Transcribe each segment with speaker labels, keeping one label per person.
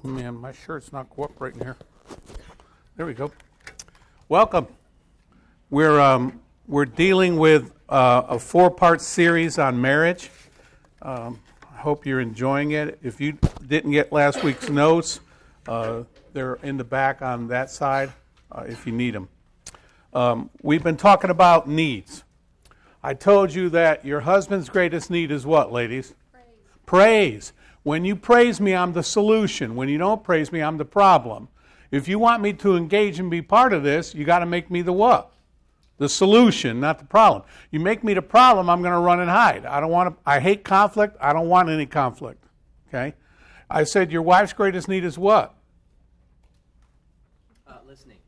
Speaker 1: Man, my shirt's not cooperating here. There we go. Welcome. We're dealing with a 4-part series on marriage. I hope you're enjoying it. If you didn't get last week's notes, they're in the back on that side if you need them. We've been talking about needs. I told you that your husband's greatest need is what, ladies? Praise. When you praise me, I'm the solution. When you don't praise me, I'm the problem. If you want me to engage and be part of this, you got to make me the what? The solution, not the problem. You make me the problem, I'm going to run and hide. I hate conflict. I don't want any conflict. Okay? I said your wife's greatest need is what?
Speaker 2: Listening.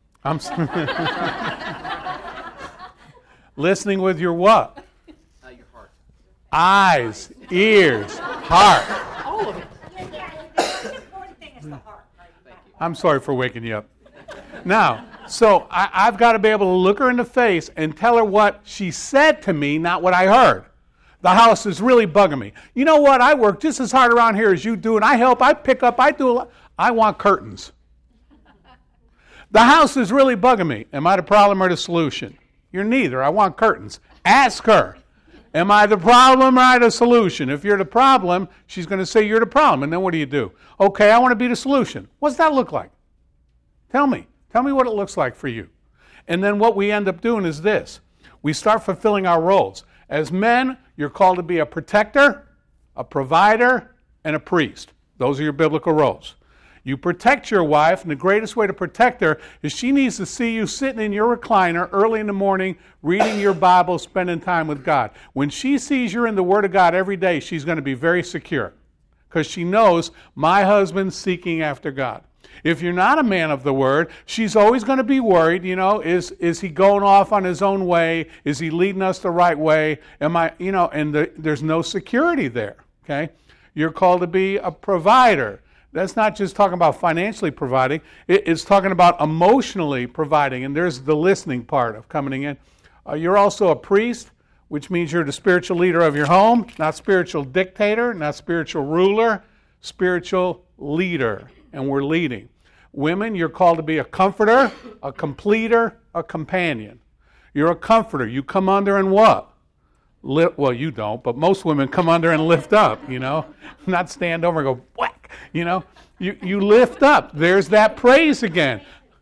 Speaker 1: Listening with your what?
Speaker 2: Your heart.
Speaker 1: Eyes, ears, heart.
Speaker 2: All of it.
Speaker 3: Yeah, the most important thing is the heart. Right?
Speaker 2: Thank you.
Speaker 1: I'm sorry for waking you up. Now, so I've got to be able to look her in the face and tell her what she said to me, not what I heard. The house is really bugging me. You know what? I work just as hard around here as you do, and I help, I pick up, I do a lot. I want curtains. The house is really bugging me. Am I the problem or the solution? You're neither. I want curtains. Ask her. Am I the problem or am I the solution? If you're the problem, she's going to say you're the problem. And then what do? Okay, I want to be the solution. What's that look like? Tell me. Tell me what it looks like for you. And then what we end up doing is this. We start fulfilling our roles. As men, you're called to be a protector, a provider, and a priest. Those are your biblical roles. You protect your wife, and the greatest way to protect her is she needs to see you sitting in your recliner early in the morning, reading your Bible, spending time with God. When she sees you're in the Word of God every day, she's going to be very secure because she knows my husband's seeking after God. If you're not a man of the Word, she's always going to be worried, is he going off on his own way? Is he leading us the right way? There's no security there, okay? You're called to be a provider. That's not just talking about financially providing. It's talking about emotionally providing, and there's the listening part of coming in. You're also a priest, which means you're the spiritual leader of your home, not spiritual dictator, not spiritual ruler, spiritual leader, and we're leading. Women, you're called to be a comforter, a completer, a companion. You're a comforter. You come under and what? Well, you don't, but most women come under and lift up, not stand over and go, whack. You lift up. There's that praise again.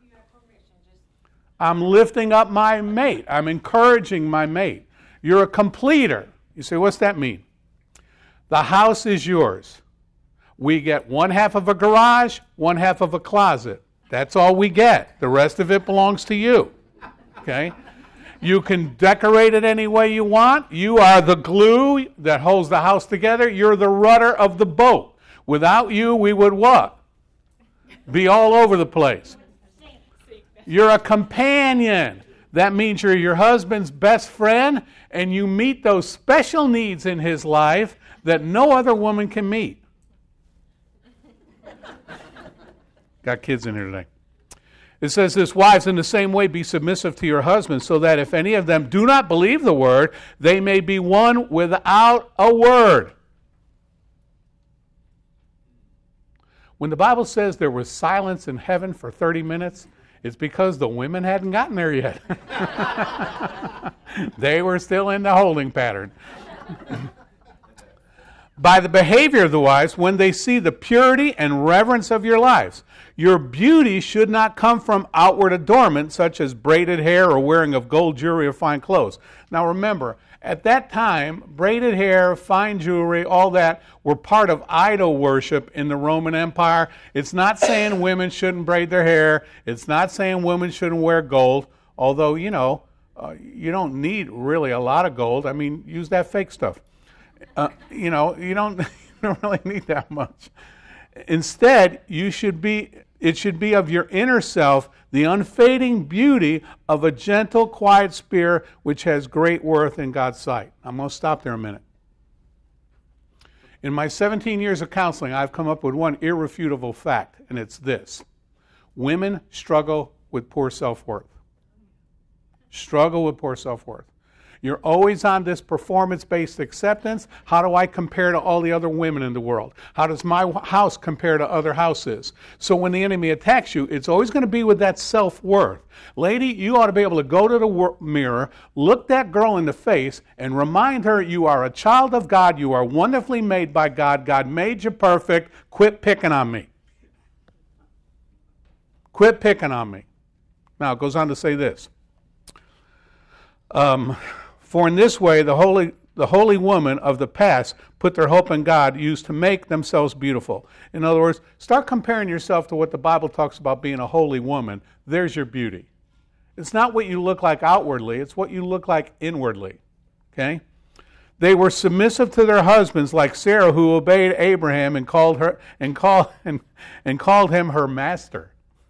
Speaker 1: I'm lifting up my mate. I'm encouraging my mate. You're a completer. You say, what's that mean? The house is yours. We get one half of a garage, one half of a closet. That's all we get. The rest of it belongs to you. Okay? You can decorate it any way you want. You are the glue that holds the house together. You're the rudder of the boat. Without you, we would what? Be all over the place. You're a companion. That means you're your husband's best friend, and you meet those special needs in his life that no other woman can meet. Got kids in here today. It says this, wives, in the same way be submissive to your husbands, so that if any of them do not believe the word, they may be won without a word. When the Bible says there was silence in heaven for 30 minutes, it's because the women hadn't gotten there yet. They were still in the holding pattern. By the behavior of the wives, when they see the purity and reverence of your lives, your beauty should not come from outward adornment, such as braided hair or wearing of gold jewelry or fine clothes. Now remember, at that time, braided hair, fine jewelry, all that were part of idol worship in the Roman Empire. It's not saying women shouldn't braid their hair. It's not saying women shouldn't wear gold, although, you don't need really a lot of gold. I mean, use that fake stuff. You don't really need that much. Instead, it should be of your inner self, the unfading beauty of a gentle, quiet spirit which has great worth in God's sight. I'm going to stop there a minute. In my 17 years of counseling, I've come up with one irrefutable fact, and it's this. Women struggle with poor self-worth. Struggle with poor self-worth. You're always on this performance-based acceptance. How do I compare to all the other women in the world? How does my house compare to other houses? So when the enemy attacks you, it's always going to be with that self-worth. Lady, you ought to be able to go to the mirror, look that girl in the face, and remind her you are a child of God. You are wonderfully made by God. God made you perfect. Quit picking on me. Quit picking on me. Now, it goes on to say this. For in this way, the holy women of the past put their hope in God, used to make themselves beautiful. In other words, start comparing yourself to what the Bible talks about being a holy woman. There's your beauty. It's not what you look like outwardly, it's what you look like inwardly. Okay? They were submissive to their husbands, like Sarah, who obeyed Abraham and called him her master.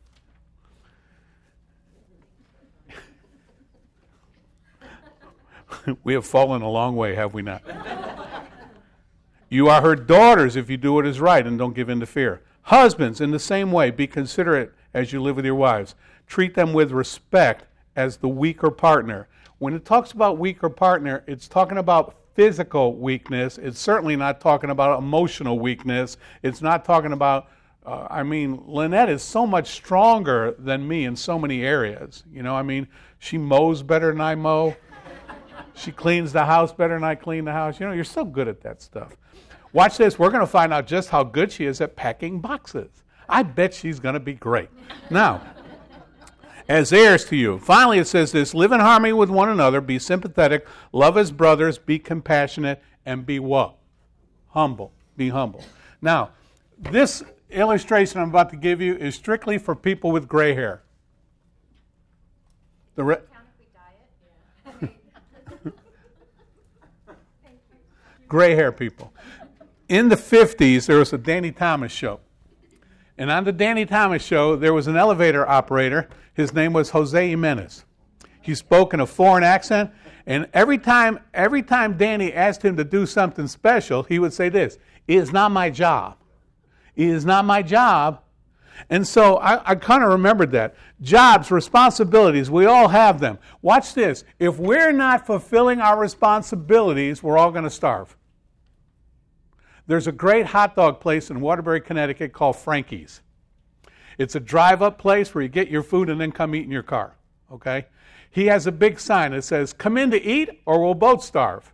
Speaker 1: We have fallen a long way, have we not? You are her daughters if you do what is right and don't give in to fear. Husbands, in the same way, be considerate as you live with your wives. Treat them with respect as the weaker partner. When it talks about weaker partner, it's talking about physical weakness. It's certainly not talking about emotional weakness. It's not talking about, Lynette is so much stronger than me in so many areas. She mows better than I mow. She cleans the house better than I clean the house. You're so good at that stuff. Watch this. We're going to find out just how good she is at packing boxes. I bet she's going to be great. Now, as heirs to you. Finally, it says this, live in harmony with one another, be sympathetic, love as brothers, be compassionate, and be what? Humble. Be humble. Now, this illustration I'm about to give you is strictly for people with gray hair. Gray hair people. In the 50s, there was a Danny Thomas show. And on the Danny Thomas show, there was an elevator operator. His name was Jose Jimenez. He spoke in a foreign accent. And every time Danny asked him to do something special, he would say this, it is not my job. It is not my job. And so I kind of remembered that. Jobs, responsibilities, we all have them. Watch this. If we're not fulfilling our responsibilities, we're all going to starve. There's a great hot dog place in Waterbury, Connecticut called Frankie's. It's a drive-up place where you get your food and then come eat in your car. Okay? He has a big sign that says, come in to eat or we'll both starve.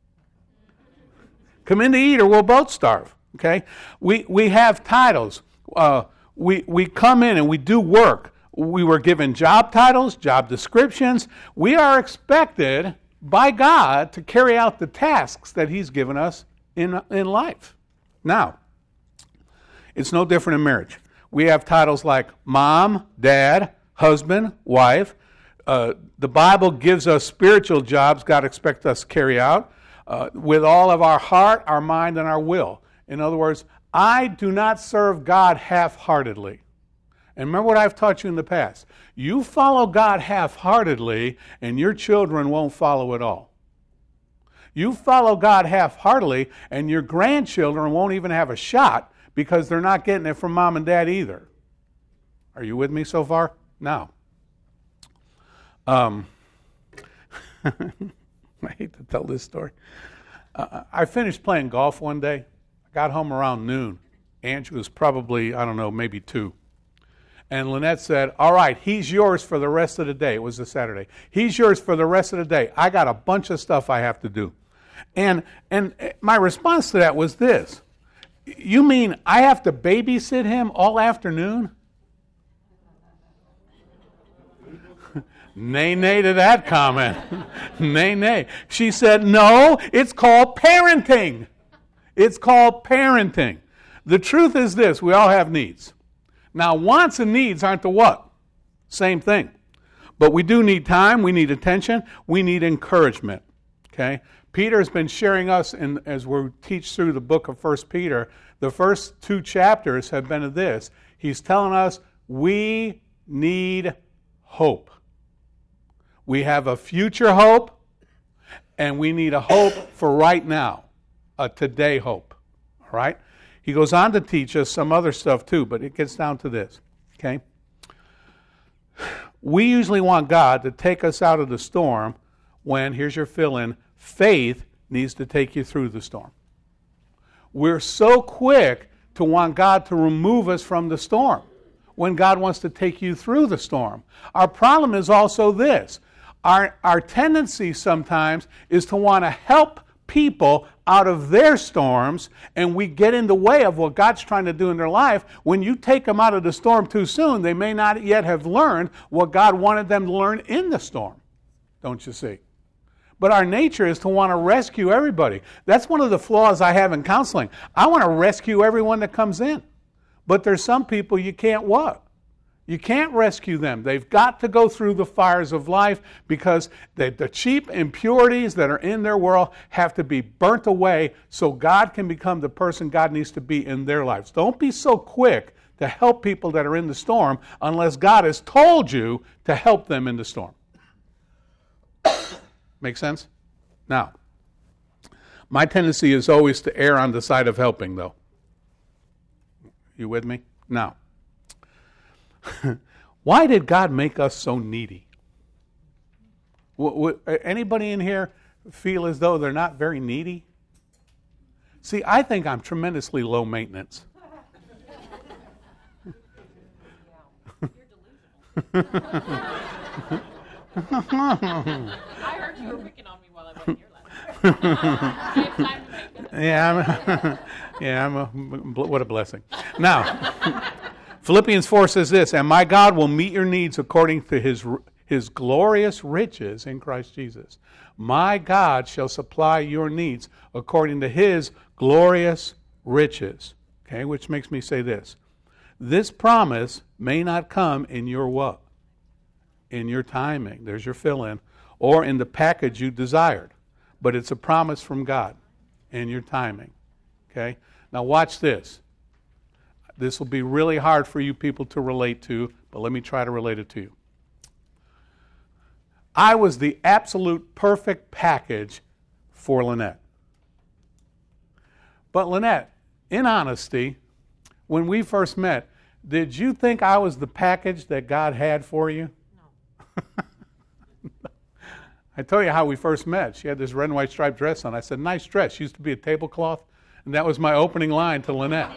Speaker 1: Come in to eat or we'll both starve. Okay? We have titles. We come in and we do work. We were given job titles, job descriptions. We are expected by God to carry out the tasks that He's given us in life. Now, it's no different in marriage. We have titles like mom, dad, husband, wife. The Bible gives us spiritual jobs God expects us to carry out with all of our heart, our mind, and our will. In other words, I do not serve God half-heartedly. And remember what I've taught you in the past. You follow God half-heartedly, and your children won't follow at all. You follow God half-heartedly, and your grandchildren won't even have a shot because they're not getting it from mom and dad either. Are you with me so far? Now, I hate to tell this story. I finished playing golf one day. I got home around noon. Andrew was probably, maybe 2. And Lynette said, all right, he's yours for the rest of the day. It was a Saturday. He's yours for the rest of the day. I got a bunch of stuff I have to do. And my response to that was this. You mean I have to babysit him all afternoon? Nay to that comment. Nay. She said, no, it's called parenting. It's called parenting. The truth is this, we all have needs. Now, wants and needs aren't the what? Same thing. But we do need time, we need attention, we need encouragement. Okay? Peter has been sharing us, as we teach through the book of 1 Peter, the first 2 chapters have been of this. He's telling us we need hope. We have a future hope, and we need a hope for right now, a today hope. All right? He goes on to teach us some other stuff too, but it gets down to this. Okay? We usually want God to take us out of the storm when, here's your fill-in, faith needs to take you through the storm. We're so quick to want God to remove us from the storm when God wants to take you through the storm. Our problem is also this. Our tendency sometimes is to want to help people out of their storms, and we get in the way of what God's trying to do in their life. When you take them out of the storm too soon, they may not yet have learned what God wanted them to learn in the storm. Don't you see? But our nature is to want to rescue everybody. That's one of the flaws I have in counseling. I want to rescue everyone that comes in. But there's some people you can't what? You can't rescue them. They've got to go through the fires of life because the cheap impurities that are in their world have to be burnt away so God can become the person God needs to be in their lives. Don't be so quick to help people that are in the storm unless God has told you to help them in the storm. Make sense? Now, my tendency is always to err on the side of helping, though. You with me? Now, why did God make us so needy? Anybody in here feel as though they're not very needy? See, I think I'm tremendously low maintenance.
Speaker 4: I heard you were picking on me while I wasn't here last night. I have time to make that.
Speaker 1: What a blessing. Now, Philippians 4 says this, and my God will meet your needs according to his glorious riches in Christ Jesus. My God shall supply your needs according to his glorious riches. Okay, which makes me say this. This promise may not come in your what? In your timing. There's your fill-in. Or in the package you desired. But it's a promise from God in your timing. Okay? Now watch this. This will be really hard for you people to relate to, but let me try to relate it to you. I was the absolute perfect package for Lynette. But Lynette, in honesty, when we first met, did you think I was the package that God had for you? No. I tell you how we first met. She had this red and white striped dress on. I said, nice dress. She used to be a tablecloth. And that was my opening line to Lynette.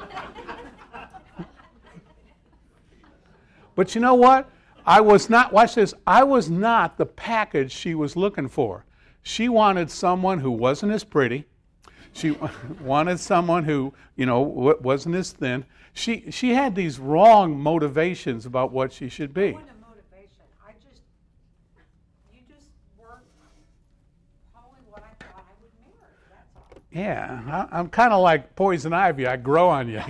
Speaker 1: But you know what? I was not, watch this, I was not the package she was looking for. She wanted someone who wasn't as pretty. She wanted someone who, wasn't as thin. She had these wrong motivations about what she should be.
Speaker 3: It wasn't a motivation. You just weren't probably what I thought I would marry. That's all.
Speaker 1: Yeah, I'm kind of like poison ivy. I grow on you,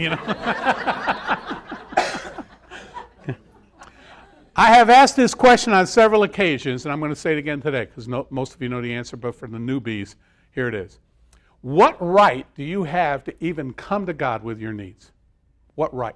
Speaker 1: I have asked this question on several occasions, and I'm going to say it again today because most of you know the answer, but for the newbies, here it is. What right do you have to even come to God with your needs? What right?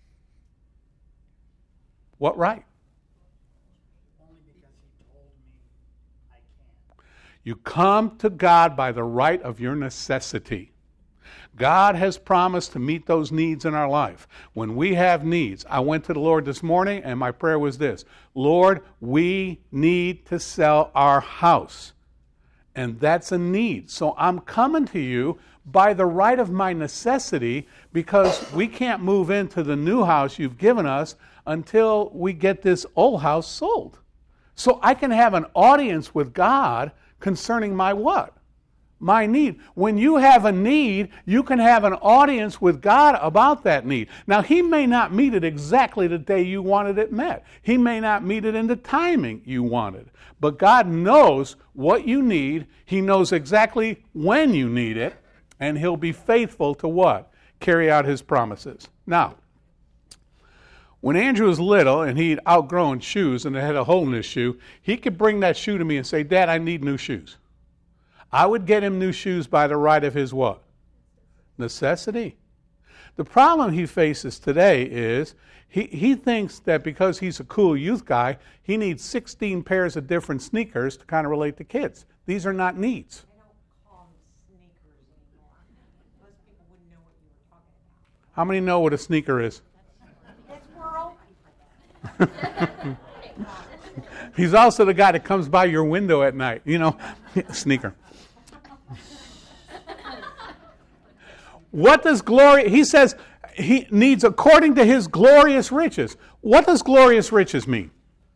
Speaker 1: What right?
Speaker 5: Only because he told me I can.
Speaker 1: You come to God by the right of your necessity. God has promised to meet those needs in our life. When we have needs, I went to the Lord this morning and my prayer was this, Lord, we need to sell our house. And that's a need. So I'm coming to you by the right of my necessity because we can't move into the new house you've given us until we get this old house sold. So I can have an audience with God concerning my what? My need. When you have a need, you can have an audience with God about that need. Now, he may not meet it exactly the day you wanted it met. He may not meet it in the timing you wanted. But God knows what you need. He knows exactly when you need it. And he'll be faithful to what? Carry out his promises. Now, when Andrew was little and he'd outgrown shoes and it had a hole in his shoe, he could bring that shoe to me and say, Dad, I need new shoes. I would get him new shoes by the right of his what? Necessity. The problem he faces today is he thinks that because he's a cool youth guy, he needs 16 pairs of different sneakers to kind of relate to kids. These are not needs.
Speaker 3: They don't call them sneakers anymore. Most people wouldn't know what you were talking about.
Speaker 1: How many know what a sneaker is?
Speaker 3: It's we're open for that.
Speaker 1: He's also the guy that comes by your window at night, sneaker. What does glory, he says he needs according to his glorious riches. What does glorious riches mean?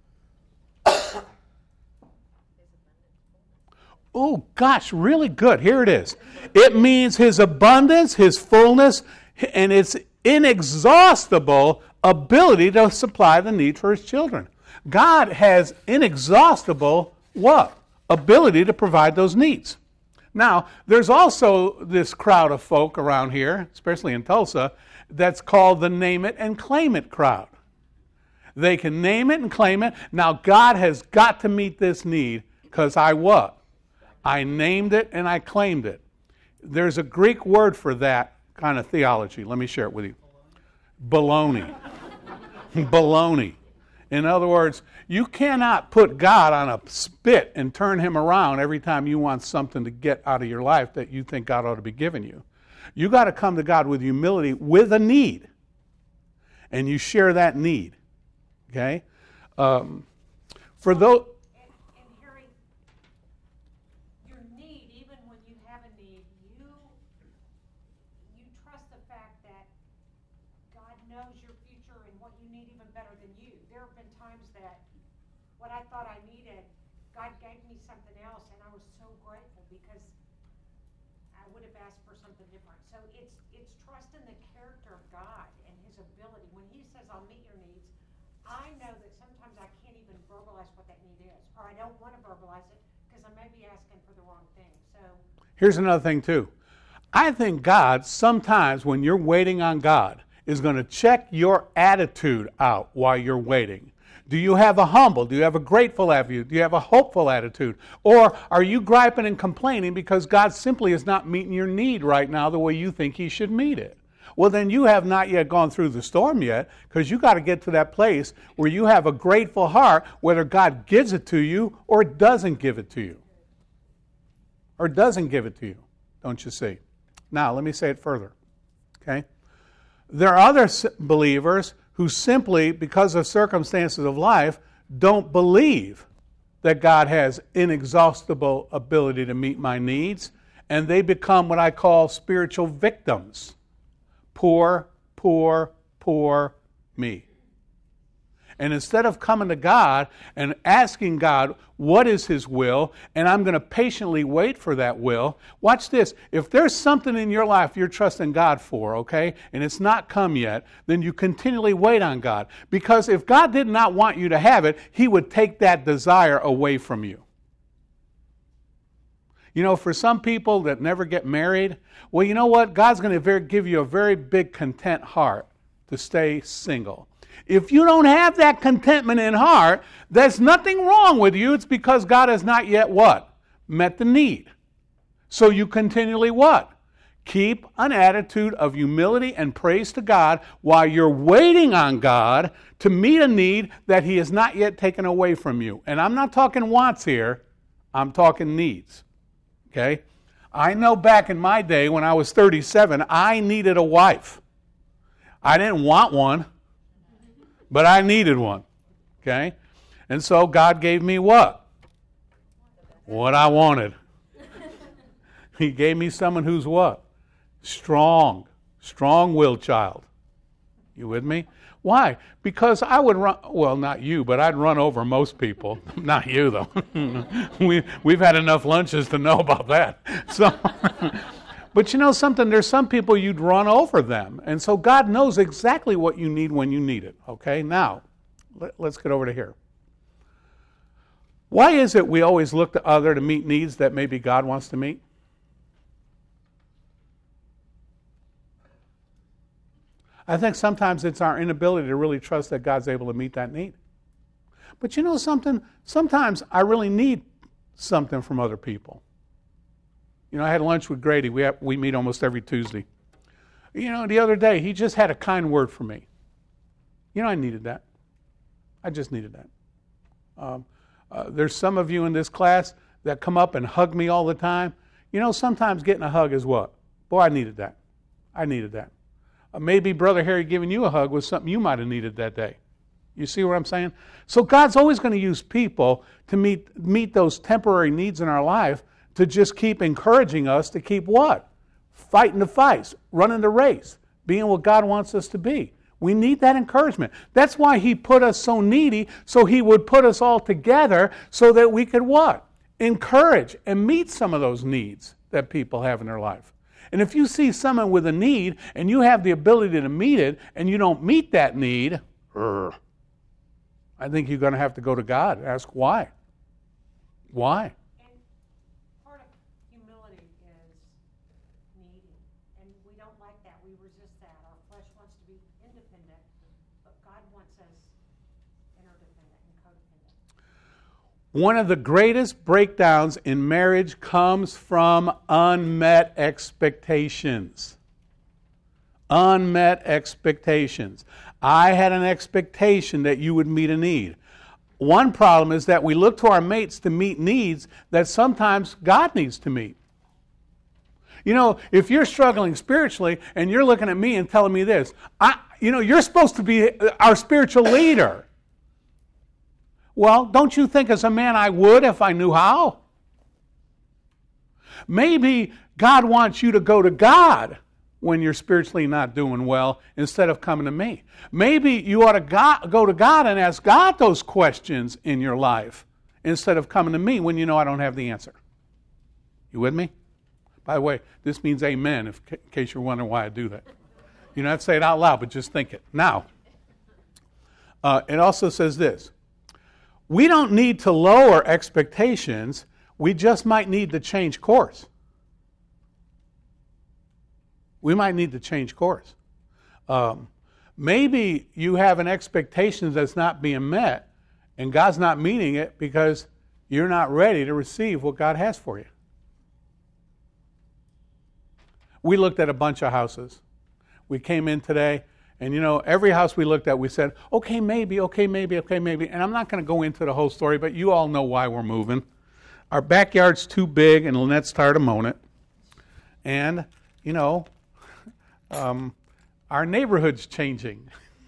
Speaker 1: Oh, gosh, really good. Here it is. It means his abundance, his fullness, and its inexhaustible ability to supply the need for his children. God has inexhaustible what? Ability to provide those needs. Now, there's also this crowd of folk around here, especially in Tulsa, that's called the name it and claim it crowd. They can name it and claim it. Now, God has got to meet this need because I what? I named it and I claimed it. There's a Greek word for that kind of theology. Let me share it with you. Baloney. Baloney. In other words, you cannot put God on a spit and turn him around every time you want something to get out of your life that you think God ought to be giving you. You got to come to God with humility, with a need. And you share that need. Okay? For those...
Speaker 3: And Harry, your need, even when you have a need, you trust the fact that God knows your future and what you need even better than you. There have been times that what I thought I needed, God gave me something else, and I was so grateful because I would have asked for something different. So it's trust in the character of God and his ability. When he says, I'll meet your needs, I know that sometimes I can't even verbalize what that need is, or I don't want to verbalize it because I may be asking for the wrong thing. So
Speaker 1: here's another thing too. I think God, sometimes when you're waiting on God, is going to check your attitude out while you're waiting. Do you have a humble? Do you have a grateful attitude? Do you have a hopeful attitude? Or are you griping and complaining because God simply is not meeting your need right now the way you think he should meet it? Well, then you have not yet gone through the storm yet, because you got to get to that place where you have a grateful heart, whether God gives it to you or doesn't give it to you. Or doesn't give it to you, don't you see? Now, let me say it further, okay? There are other believers who simply, because of circumstances of life, don't believe that God has inexhaustible ability to meet my needs, and they become what I call spiritual victims. Poor, poor, poor me. And instead of coming to God and asking God what is his will, and I'm going to patiently wait for that will, watch this. If there's something in your life you're trusting God for, okay, and it's not come yet, then you continually wait on God. Because if God did not want you to have it, he would take that desire away from you. You know, for some people that never get married, well, you know what? God's going to give you a very big content heart to stay single. If you don't have that contentment in heart, there's nothing wrong with you. It's because God has not yet what? Met the need. So you continually what? Keep an attitude of humility and praise to God while you're waiting on God to meet a need that he has not yet taken away from you. And I'm not talking wants here. I'm talking needs. Okay? I know back in my day when I was 37, I needed a wife. I didn't want one, but I needed one. Okay? And so God gave me what? What I wanted. He gave me someone who's what? Strong-willed child. You with me? Why? Because I would run, well, not you, but I'd run over most people. Not you, though. We've had enough lunches to know about that. So, but you know something? There's some people you'd run over them. And so God knows exactly what you need when you need it. Okay? Now, let's get over to here. Why is it we always look to other to meet needs that maybe God wants to meet? I think sometimes it's our inability to really trust that God's able to meet that need. But you know something? Sometimes I really need something from other people. You know, I had lunch with Grady. We meet almost every Tuesday. You know, the other day, he just had a kind word for me. You know, I needed that. I just needed that. There's some of you in this class that come up and hug me all the time. You know, sometimes getting a hug is what? Boy, I needed that. I needed that. Maybe Brother Harry giving you a hug was something you might have needed that day. You see what I'm saying? So God's always going to use people to meet those temporary needs in our life, to just keep encouraging us to keep what? Fighting the fights, running the race, being what God wants us to be. We need that encouragement. That's why He put us so needy, so He would put us all together so that we could what? Encourage and meet some of those needs that people have in their life. And if you see someone with a need and you have the ability to meet it and you don't meet that need, I think you're going to have to go to God and ask why. Why?
Speaker 3: And part of humility is needing. And we don't like that. We resist that. Our flesh wants to be independent, but God wants us interdependent and codependent.
Speaker 1: One of the greatest breakdowns in marriage comes from unmet expectations. Unmet expectations. I had an expectation that you would meet a need. One problem is that we look to our mates to meet needs that sometimes God needs to meet. You know, if you're struggling spiritually and you're looking at me and telling me this, you're supposed to be our spiritual leader. Well, don't you think as a man I would if I knew how? Maybe God wants you to go to God when you're spiritually not doing well instead of coming to me. Maybe you ought to go to God and ask God those questions in your life instead of coming to me when you know I don't have the answer. You with me? By the way, this means amen in case you're wondering why I do that. You don't have to say it out loud, but just think it. Now, it also says this. We don't need to lower expectations. We just might need to change course. We might need to change course. Maybe you have an expectation that's not being met, and God's not meeting it because you're not ready to receive what God has for you. We looked at a bunch of houses. We came in today, and every house we looked at, we said, okay, maybe. And I'm not going to go into the whole story, but you all know why we're moving. Our backyard's too big, and Lynette's tired of mowing it. And, our neighborhood's changing.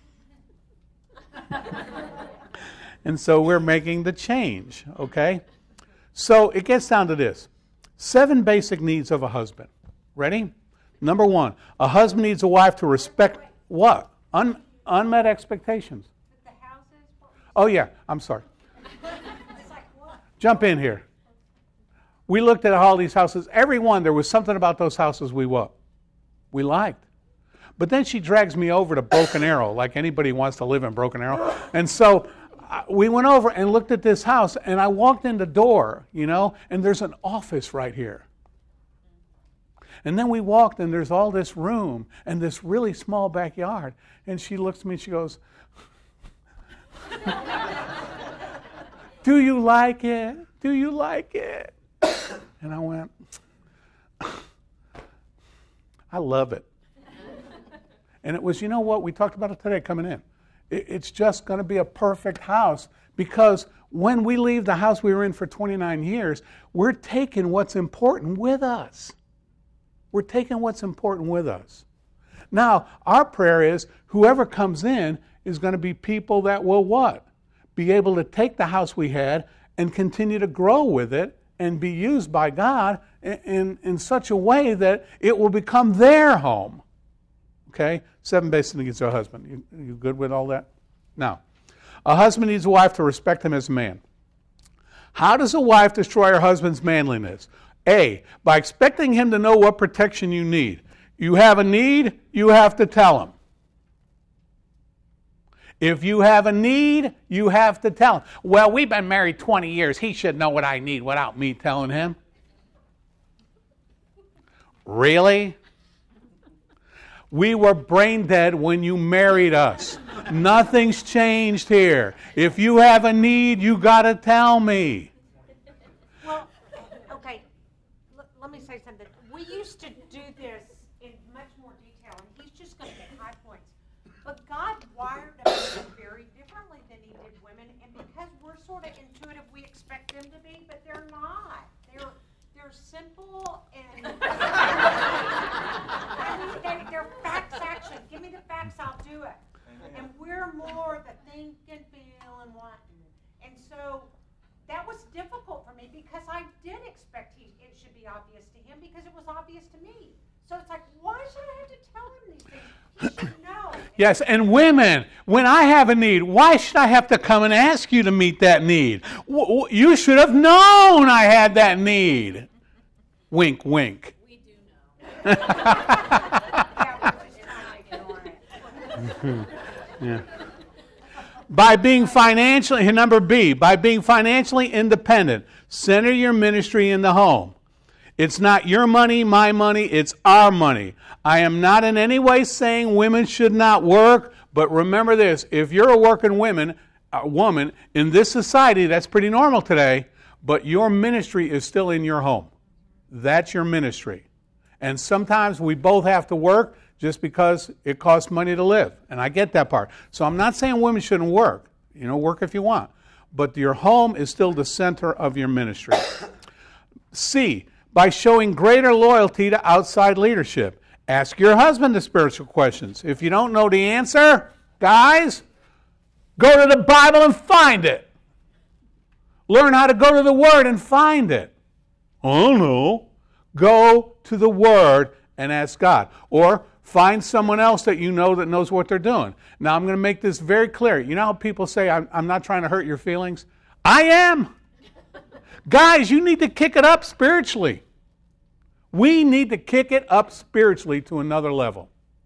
Speaker 1: And so we're making the change, okay? So it gets down to this. 7 basic needs of a husband. Ready? Number 1, a husband needs a wife to respect what? Unmet expectations.
Speaker 3: The houses,
Speaker 1: Oh, yeah, I'm sorry.
Speaker 3: it's like what?
Speaker 1: Jump in here. We looked at all these houses. Every one, there was something about those houses we liked. But then she drags me over to Broken Arrow, like anybody wants to live in Broken Arrow. And so we went over and looked at this house, and I walked in the door, and there's an office right here. And then we walked, and there's all this room and this really small backyard. And she looks at me and she goes, "Do you like it? Do you like it?" And I went, "I love it." And it was, we talked about it today coming in. It's just going to be a perfect house because when we leave the house we were in for 29 years, we're taking what's important with us. We're taking what's important with us. Now, our prayer is whoever comes in is going to be people that will what? Be able to take the house we had and continue to grow with it and be used by God in such a way that it will become their home. Okay? 7 basic needs of a husband. You good with all that? Now, a husband needs a wife to respect him as a man. How does a wife destroy her husband's manliness? A, by expecting him to know what protection you need. You have a need, you have to tell him. If you have a need, you have to tell him. Well, we've been married 20 years. He should know what I need without me telling him. Really? We were brain dead when you married us. Nothing's changed here. If you have a need, you got to tell me.
Speaker 3: Well, okay, let me say something. We used to do this in much more detail, and he's just going to get high points. But God wired us very differently than he did women, and because we're sort of intuitive, we expect them to be, but they're not. They're simple and they're facts action. Give me the facts, I'll do it. And we're more the think and feel and want. And so that was difficult for me because I did expect it should be obvious to him because it was obvious to me. So it's like, why should I have to tell him these things? He should know.
Speaker 1: Yes, and women, when I have a need, why should I have to come and ask you to meet that need? You should have known I had that need. Wink, wink.
Speaker 4: We do know.
Speaker 1: Yeah. By being financially, number B, by being financially independent, center your ministry in the home. It's not your money, my money, it's our money. I am not in any way saying women should not work, but remember this, if you're a working woman in this society, that's pretty normal today, but your ministry is still in your home. That's your ministry. And sometimes we both have to work just because it costs money to live. And I get that part. So I'm not saying women shouldn't work. Work if you want. But your home is still the center of your ministry. C, by showing greater loyalty to outside leadership. Ask your husband the spiritual questions. If you don't know the answer, guys, go to the Bible and find it. Learn how to go to the Word and find it. Oh, no. Go to the Word and ask God. Or find someone else that you know that knows what they're doing. Now, I'm going to make this very clear. You know how people say, I'm not trying to hurt your feelings? I am. Guys, you need to kick it up spiritually. We need to kick it up spiritually to another level.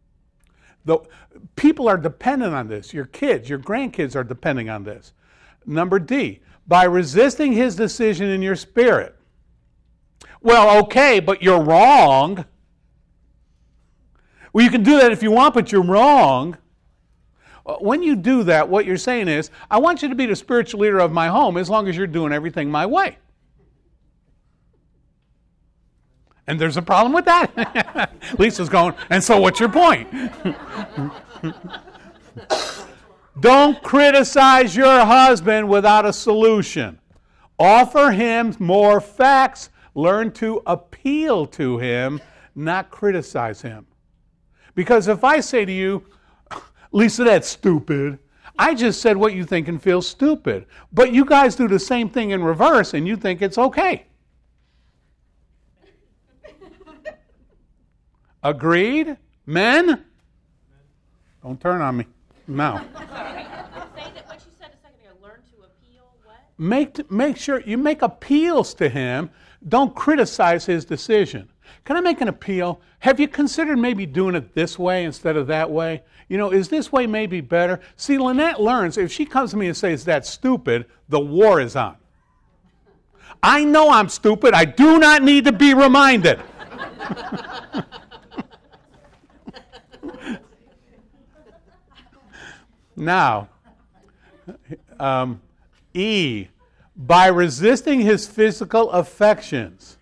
Speaker 1: People are dependent on this. Your kids, your grandkids are depending on this. Number D, by resisting his decision in your spirit. Well, okay, but you're wrong. Well, you can do that if you want, but you're wrong. When you do that, what you're saying is, I want you to be the spiritual leader of my home as long as you're doing everything my way. And there's a problem with that. Lisa's going, and so what's your point? Don't criticize your husband without a solution. Offer him more facts. Learn to appeal to him, not criticize him. Because if I say to you, Lisa, that's stupid. I just said what you think and feel stupid. But you guys do the same thing in reverse and you think it's okay. Agreed? Men? Don't turn on me. No.
Speaker 4: Say that what you said a second ago. Learn to appeal what?
Speaker 1: Make sure you make appeals to him. Don't criticize his decision. Can I make an appeal? Have you considered maybe doing it this way instead of that way? Is this way maybe better? See, Lynette learns, if she comes to me and says that's stupid, the war is on. I know I'm stupid. I do not need to be reminded. Now, E, by resisting his physical affections.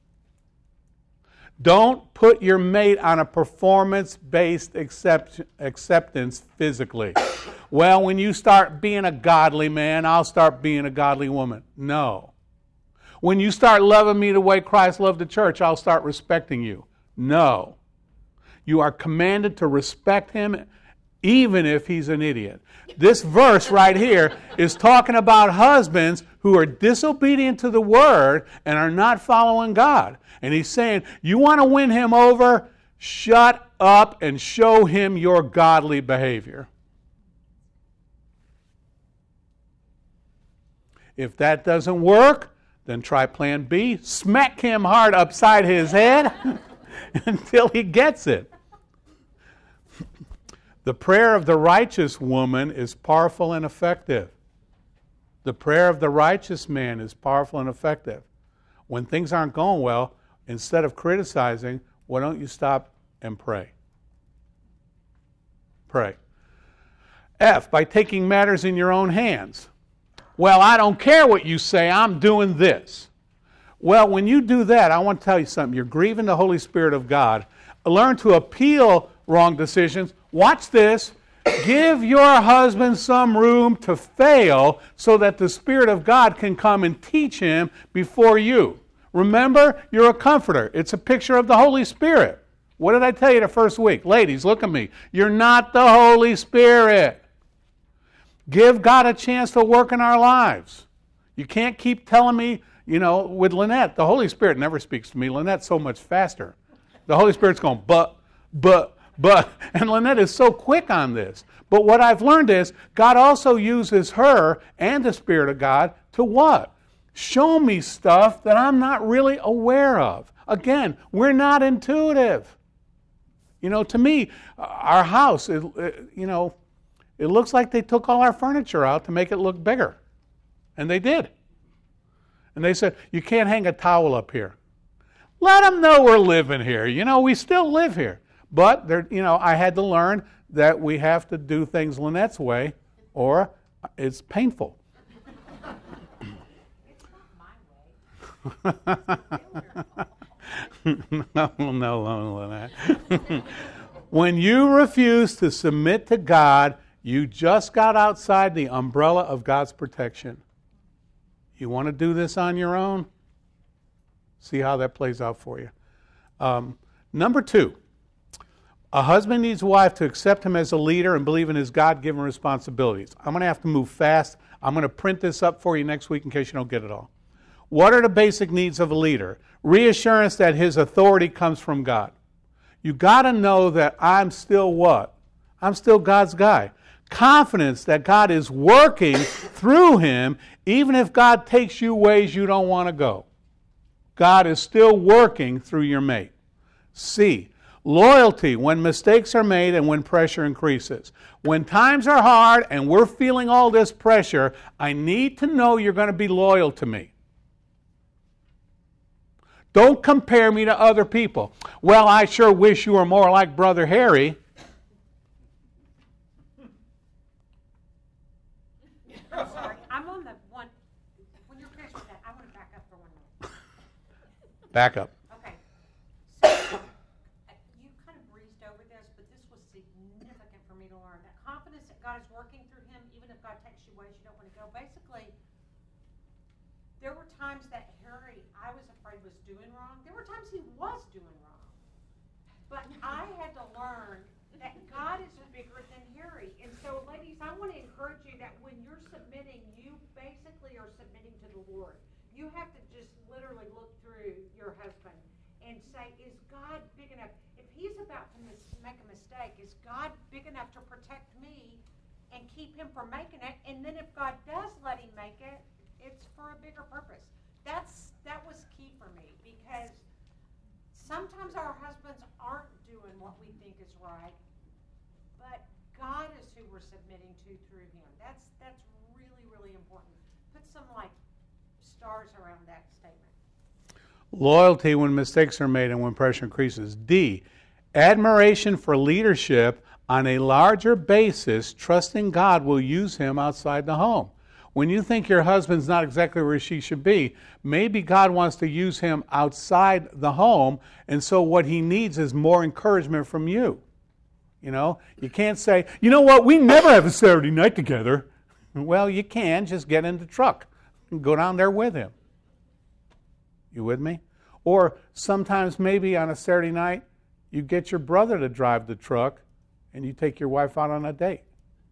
Speaker 1: Don't put your mate on a performance-based acceptance physically. Well, when you start being a godly man, I'll start being a godly woman. No. When you start loving me the way Christ loved the church, I'll start respecting you. No. You are commanded to respect him even if he's an idiot. This verse right here is talking about husbands who are disobedient to the word and are not following God. And he's saying, you want to win him over? Shut up and show him your godly behavior. If that doesn't work, then try plan B. Smack him hard upside his head until he gets it. The prayer of the righteous woman is powerful and effective. The prayer of the righteous man is powerful and effective. When things aren't going well, instead of criticizing, why don't you stop and pray? Pray. F, by taking matters in your own hands. Well, I don't care what you say, I'm doing this. Well, when you do that, I want to tell you something. You're grieving the Holy Spirit of God. Learn to appeal wrong decisions. Watch this. Give your husband some room to fail so that the Spirit of God can come and teach him before you. Remember, you're a comforter. It's a picture of the Holy Spirit. What did I tell you the first week? Ladies, look at me. You're not the Holy Spirit. Give God a chance to work in our lives. You can't keep telling me, with Lynette, the Holy Spirit never speaks to me. Lynette's so much faster. The Holy Spirit's going, but. And Lynette is so quick on this. But what I've learned is God also uses her and the Spirit of God to what? Show me stuff that I'm not really aware of. Again, we're not intuitive. To me, our house, it looks like they took all our furniture out to make it look bigger. And they did. And they said, you can't hang a towel up here. Let them know we're living here. We still live here. But, I had to learn that we have to do things Lynette's way or it's painful. No, Lynette. When you refuse to submit to God, you just got outside the umbrella of God's protection. You want to do this on your own? See how that plays out for you. Number 2, a husband needs a wife to accept him as a leader and believe in his God-given responsibilities. I'm going to have to move fast. I'm going to print this up for you next week in case you don't get it all. What are the basic needs of a leader? Reassurance that his authority comes from God. You got to know that I'm still what? I'm still God's guy. Confidence that God is working through him, even if God takes you ways you don't want to go. God is still working through your mate. C, loyalty when mistakes are made and when pressure increases. When times are hard and we're feeling all this pressure, I need to know you're going to be loyal to me. Don't compare me to other people. Well, I sure wish you were more like Brother Harry.
Speaker 3: Sorry, I'm on the one. When you're finished with that, I want to back up for 1 minute.
Speaker 1: Back up.
Speaker 3: Okay. So, you kind of breezed over this, but this was significant for me to learn. That confidence that God is working through him, even if God takes you ways you don't want to go. Basically, there were times that Harry, I was afraid, was doing wrong. There were times he was doing wrong. But I had to learn that God is bigger than Harry. And so, ladies, I want to encourage you that when you're submitting, you basically are submitting to the Lord. You have to just literally look through your husband and say, is God big enough? If he's about to make a mistake, is God big enough to protect me and keep him from making it? And then if God does let him make it, it's for a bigger purpose. That was key for me, because sometimes our husbands aren't doing what we think is right, but God is who we're submitting to through him. That's really, really important. Put some stars around that statement.
Speaker 1: Loyalty when mistakes are made and when pressure increases. D, admiration for leadership on a larger basis, trusting God will use him outside the home. When you think your husband's not exactly where she should be, maybe God wants to use him outside the home, and so what he needs is more encouragement from you. You can't say, you know what, we never have a Saturday night together. Well, you can. Just get in the truck and go down there with him. You with me? Or sometimes maybe on a Saturday night, you get your brother to drive the truck and you take your wife out on a date.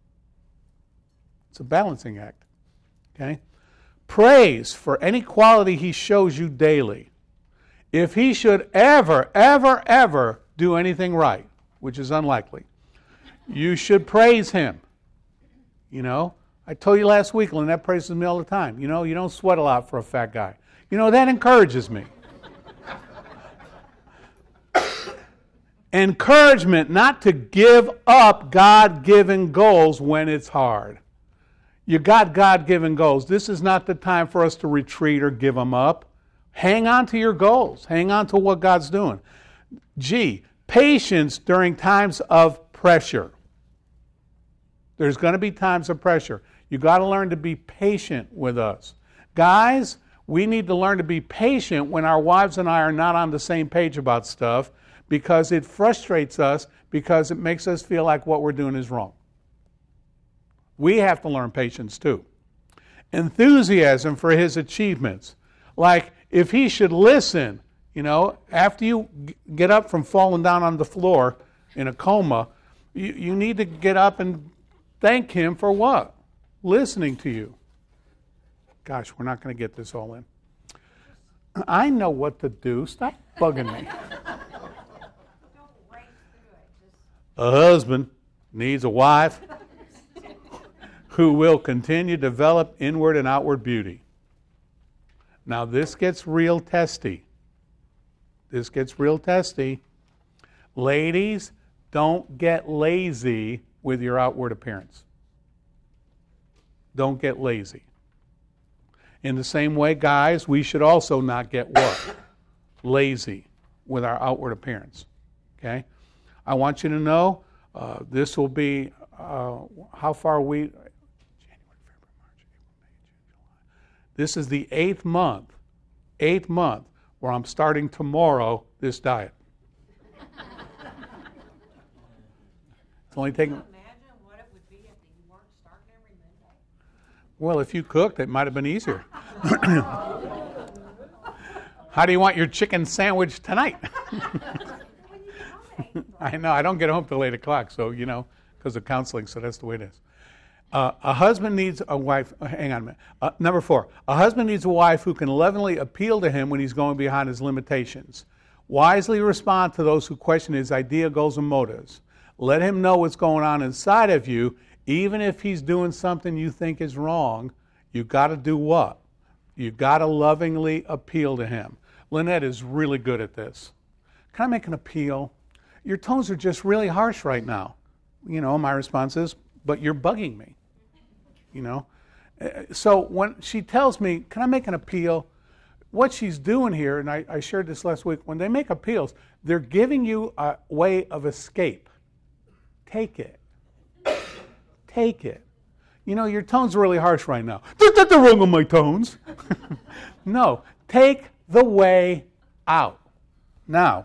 Speaker 1: It's a balancing act. Okay? Praise for any quality he shows you daily. If he should ever do anything right, which is unlikely, you should praise him. I told you last week, Lynette praises me all the time. You don't sweat a lot for a fat guy. That encourages me. Encouragement not to give up God-given goals when it's hard. You got God-given goals. This is not the time for us to retreat or give them up. Hang on to your goals. Hang on to what God's doing. G, patience during times of pressure. There's going to be times of pressure. You got to learn to be patient with us. Guys, we need to learn to be patient when our wives and I are not on the same page about stuff, because it frustrates us, because it makes us feel like what we're doing is wrong. We have to learn patience too. Enthusiasm for his achievements. Like if he should listen, after you get up from falling down on the floor in a coma, you need to get up and thank him for what? listening to you. Gosh, we're not going to get this all in. I know what to do. Stop bugging me.
Speaker 3: Don't race through it. Just
Speaker 1: A husband needs a wife who will continue to develop inward and outward beauty. Now, this gets real testy. This gets real testy. Ladies, don't get lazy with your outward appearance. Don't get lazy. In the same way, guys, we should also not get what? Lazy with our outward appearance. Okay? I want you to know this will be, how far are we? January, February, March, April, May, June, July. This is the eighth month where I'm starting tomorrow this diet. It's only taking...
Speaker 3: imagine what it would be if you weren't starting every Monday.
Speaker 1: Well, if you cooked, it might have been easier. How do you want your chicken sandwich tonight?
Speaker 3: When you get home at 8:30.
Speaker 1: I know, I don't get home till 8 o'clock, so, because of counseling, so that's the way it is. A husband needs a wife, hang on a minute. Number 4, a husband needs a wife who can lovingly appeal to him when he's going beyond his limitations. Wisely respond to those who question his idea, goals, and motives. Let him know what's going on inside of you, even if he's doing something you think is wrong. You've got to do what? You've got to lovingly appeal to him. Lynette is really good at this. Can I make an appeal? Your tones are just really harsh right now. My response is, but you're bugging me. So when she tells me, can I make an appeal? What she's doing here, and I shared this last week, when they make appeals, they're giving you a way of escape. Take it. Take it. Your tone's are really harsh right now. There's nothing wrong with my tones. No, take the way out. Now,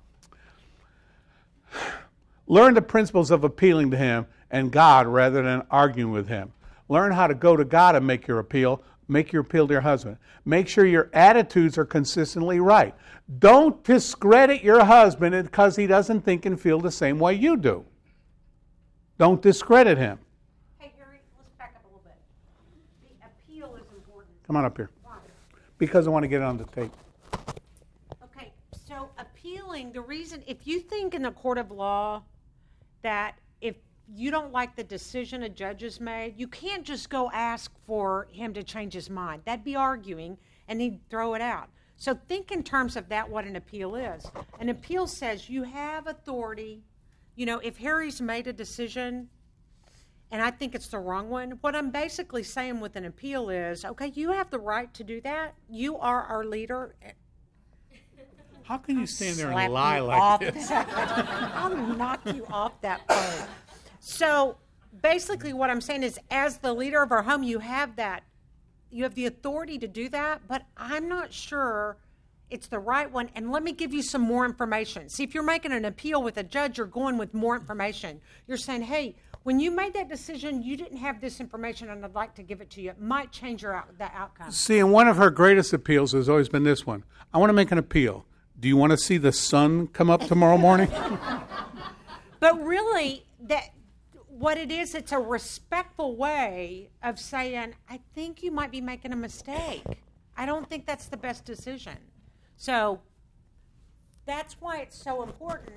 Speaker 1: learn the principles of appealing to him and God rather than arguing with him. Learn how to go to God and make your appeal. Make your appeal to your husband. Make sure your attitudes are consistently right. Don't discredit your husband because he doesn't think and feel the same way you do. Don't discredit him.
Speaker 3: Hey, Harry, let's back up a little bit. The appeal is important.
Speaker 1: Come on up here.
Speaker 3: Why?
Speaker 1: Because I want to get it on the tape.
Speaker 3: Okay, so appealing, the reason, if you think in the court of law that if you don't like the decision a judge has made, you can't just go ask for him to change his mind. That'd be arguing, and he'd throw it out. So think in terms of that, what an appeal is. An appeal says you have authority. If Harry's made a decision and I think it's the wrong one, what I'm basically saying with an appeal is, okay, you have the right to do that. You are our leader.
Speaker 1: How can you stand there
Speaker 3: Slap
Speaker 1: and lie
Speaker 3: you
Speaker 1: like
Speaker 3: off
Speaker 1: this?
Speaker 3: I'll knock you off that phone. So basically what I'm saying is, as the leader of our home, you have the authority to do that, but I'm not sure it's the right one. And let me give you some more information. See, if you're making an appeal with a judge, you're going with more information. You're saying, hey, when you made that decision, you didn't have this information, and I'd like to give it to you. It might change the outcome.
Speaker 1: See, and one of her greatest appeals has always been this one. I want to make an appeal. Do you want to see the sun come up tomorrow morning?
Speaker 3: But really, what it is, it's a respectful way of saying, I think you might be making a mistake. I don't think that's the best decision. So that's why it's so important.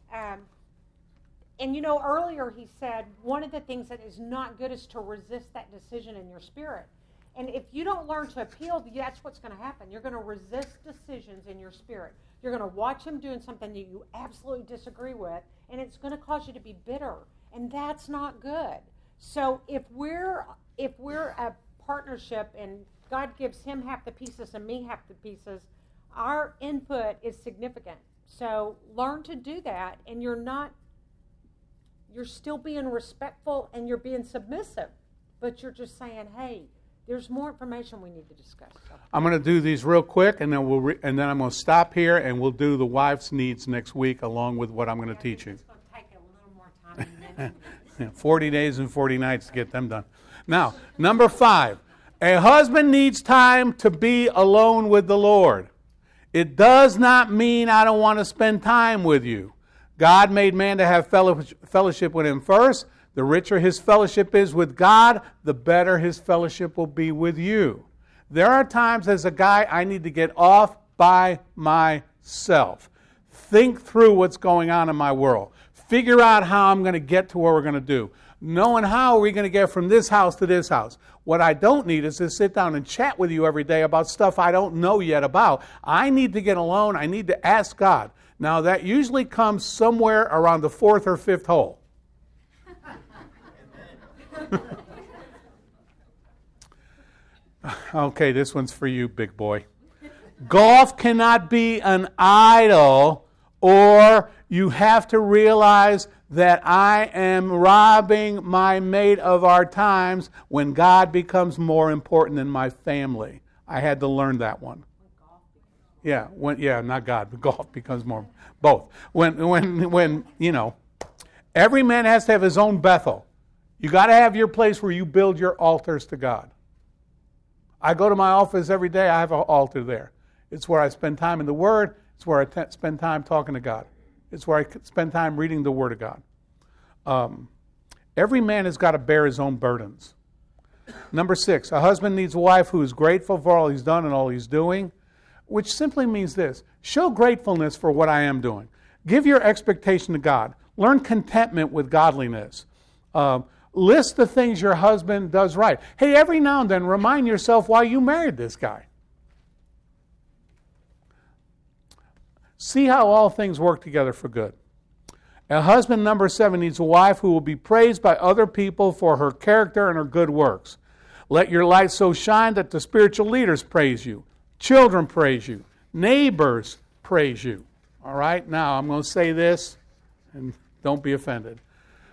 Speaker 3: And earlier he said one of the things that is not good is to resist that decision in your spirit. And if you don't learn to appeal, that's what's going to happen. You're going to resist decisions in your spirit. You're going to watch him doing something that you absolutely disagree with, and it's going to cause you to be bitter. And that's not good. So if we're a partnership and God gives him half the pieces and me half the pieces, our input is significant. So learn to do that, and you're still being respectful and you're being submissive, but you're just saying, hey, there's more information we need to discuss. So. I'm
Speaker 1: going to do these real quick, and then I'm going to stop here, and we'll do the wife's needs next week along with what I'm going to teach you.
Speaker 3: It's going to take a little more time than
Speaker 1: 40 days and 40 nights to get them done. Now, number 5, a husband needs time to be alone with the Lord. It does not mean I don't want to spend time with you. God made man to have fellowship with him first. The richer his fellowship is with God, the better his fellowship will be with you. There are times as a guy I need to get off by myself. Think through what's going on in my world. Figure out how I'm going to get to where we're going to do. Knowing how are we going to get from this house to this house. What I don't need is to sit down and chat with you every day about stuff I don't know yet about. I need to get alone. I need to ask God. Now, that usually comes somewhere around the 4th or 5th hole. Okay, this one's for you, big boy. Golf cannot be an idol, or you have to realize that I am robbing my mate of our times when God becomes more important than my family. I had to learn that one. Yeah, not God, but golf becomes more, both. When every man has to have his own Bethel. You got to have your place where you build your altars to God. I go to my office every day, I have an altar there. It's where I spend time in the Word. It's where I spend time talking to God. It's where I spend time reading the Word of God. Every man has got to bear his own burdens. Number 6, a husband needs a wife who is grateful for all he's done and all he's doing, which simply means this. Show gratefulness for what I am doing. Give your expectation to God. Learn contentment with godliness. List the things your husband does right. Hey, every now and then, remind yourself why you married this guy. See how all things work together for good. A husband, number 7, needs a wife who will be praised by other people for her character and her good works. Let your light so shine that the spiritual leaders praise you. Children praise you. Neighbors praise you. All right? Now, I'm going to say this, and don't be offended.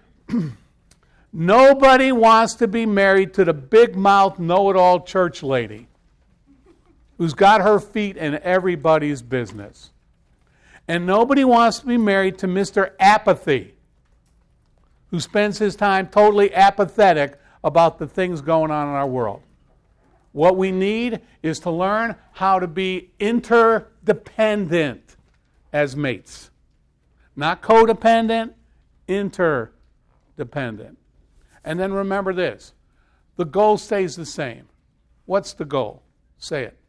Speaker 1: Nobody wants to be married to the big-mouth, know-it-all church lady who's got her feet in everybody's business. And nobody wants to be married to Mr. Apathy, who spends his time totally apathetic about the things going on in our world. What we need is to learn how to be interdependent as mates. Not codependent, interdependent. And then remember this. The goal stays the same. What's the goal? Say it.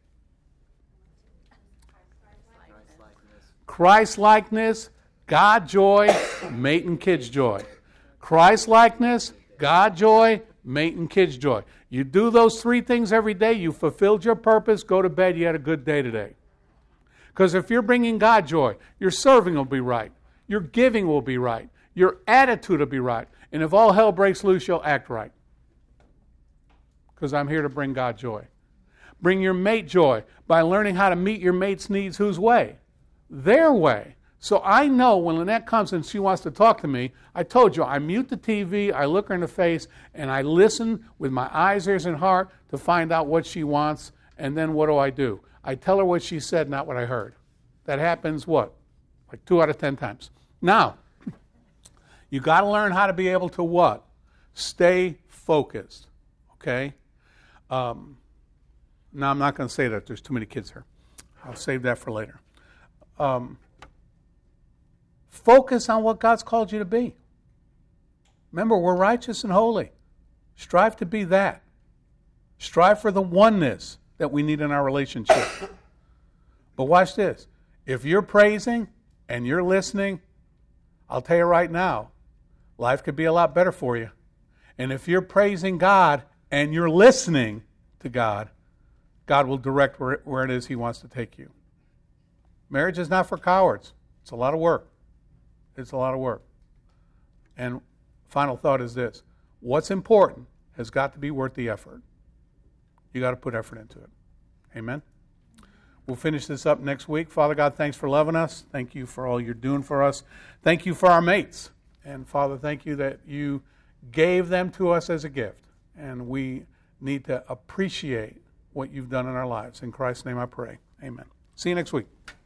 Speaker 1: Christ-likeness, God joy, mate and kids joy. Christ-likeness, God joy, mate and kids joy. You do those 3 things every day, you fulfilled your purpose, go to bed, you had a good day today. Because if you're bringing God joy, your serving will be right. Your giving will be right. Your attitude will be right. And if all hell breaks loose, you'll act right. Because I'm here to bring God joy. Bring your mate joy by learning how to meet your mate's needs whose way? Their way. So I know when Lynette comes and she wants to talk to me, I told you, I mute the TV, I look her in the face, and I listen with my eyes, ears, and heart to find out what she wants, and then what do? I tell her what she said, not what I heard. That happens, what? Like 2 out of 10 times. Now, you got to learn how to be able to what? Stay focused. Okay? Now, I'm not going to say that. There's too many kids here. I'll save that for later. Focus on what God's called you to be. Remember, we're righteous and holy. Strive to be that. Strive for the oneness that we need in our relationship. But watch this. If you're praising and you're listening, I'll tell you right now, life could be a lot better for you. And if you're praising God and you're listening to God, God will direct where it is He wants to take you. Marriage is not for cowards. It's a lot of work. It's a lot of work. And final thought is this. What's important has got to be worth the effort. You got to put effort into it. Amen? We'll finish this up next week. Father God, thanks for loving us. Thank you for all you're doing for us. Thank you for our mates. And Father, thank you that you gave them to us as a gift. And we need to appreciate what you've done in our lives. In Christ's name I pray. Amen. See you next week.